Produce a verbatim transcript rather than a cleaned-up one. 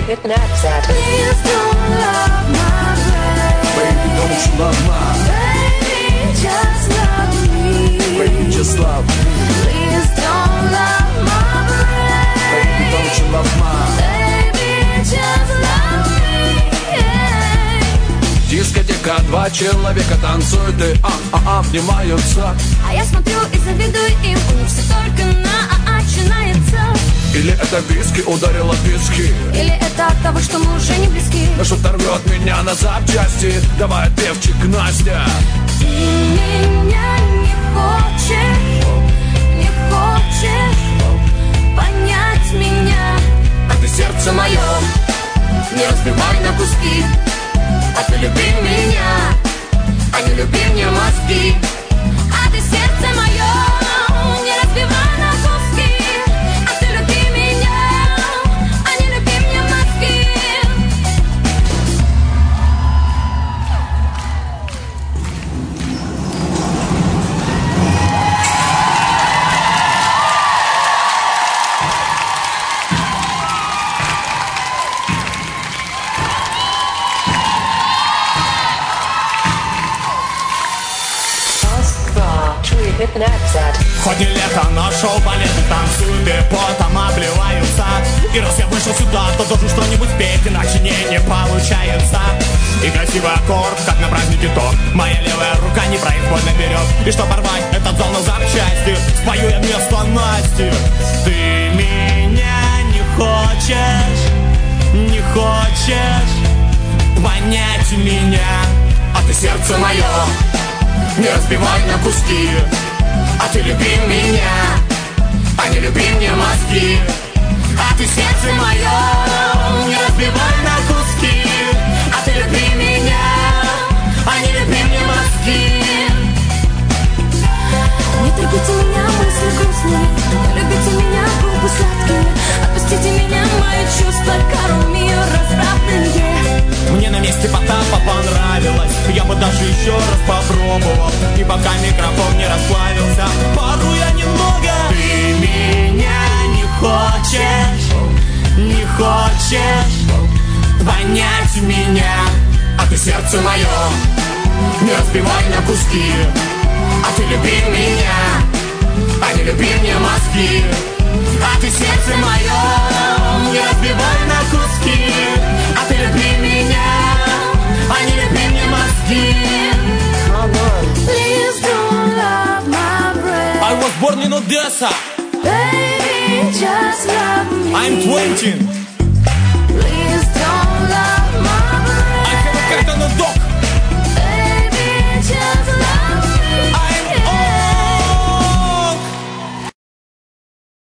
hit the knapsack. Please don't love my brain. Baby, don't you love mine? Baby, just love me. Baby, just love me. Please don't love my brain. Baby, don't you love mine? Baby, just love me. Yeah. Дискотека, два человека танцуют и а-а-а обнимаются. А я смотрю и завидую им, у них все только на а-а начинается. Или это виски ударила виски, или это от того, что мы уже не близки. но что-то рвет меня на запчасти. Давай, певчик, Настя. Ты меня не хочешь, не хочешь понять меня. А ты сердце мое Не разбивай на куски. А ты люби меня, а не люби мне мозги. А ты сердце мое не разбивай на куски. А ты люби меня, а не люби мне мозги. hit the knapsack. Хоть не лето, но шоу балеты танцуют и потом обливаются. И раз я вышел сюда, то должен что-нибудь петь, иначе не, не получается. И красивый аккорд, как на празднике торт. Моя левая рука непроизвольно берет. И что порвать этот зал на запчасти, спою я вместо Насти. Ты меня не хочешь, не хочешь понять меня. А ты сердце мое не разбивай на куски. А ты люби меня, а не люби мне мозги. А ты сердце мое не разбивай на куски. А ты люби меня, а не люби мне мозги. Не трогайте меня, мысли грустные. Не любите меня, губы сладкие. Отпустите меня, мои чувства карми развратные. Мне на месте Потапа понравилось. Я бы даже еще раз попробовал. И пока микрофон не расплавился, пару я немного. Ты меня не хочешь, не хочешь понять меня. А ты сердце мое не разбивай на куски. А ты люби меня, а не люби мне мозги. А ты сердце мое не разбивай на куски. А ты люби меня, а не люби мне мозги. Please don't love my brain. I was born in Odessa. Baby, just love me. I'm twenty.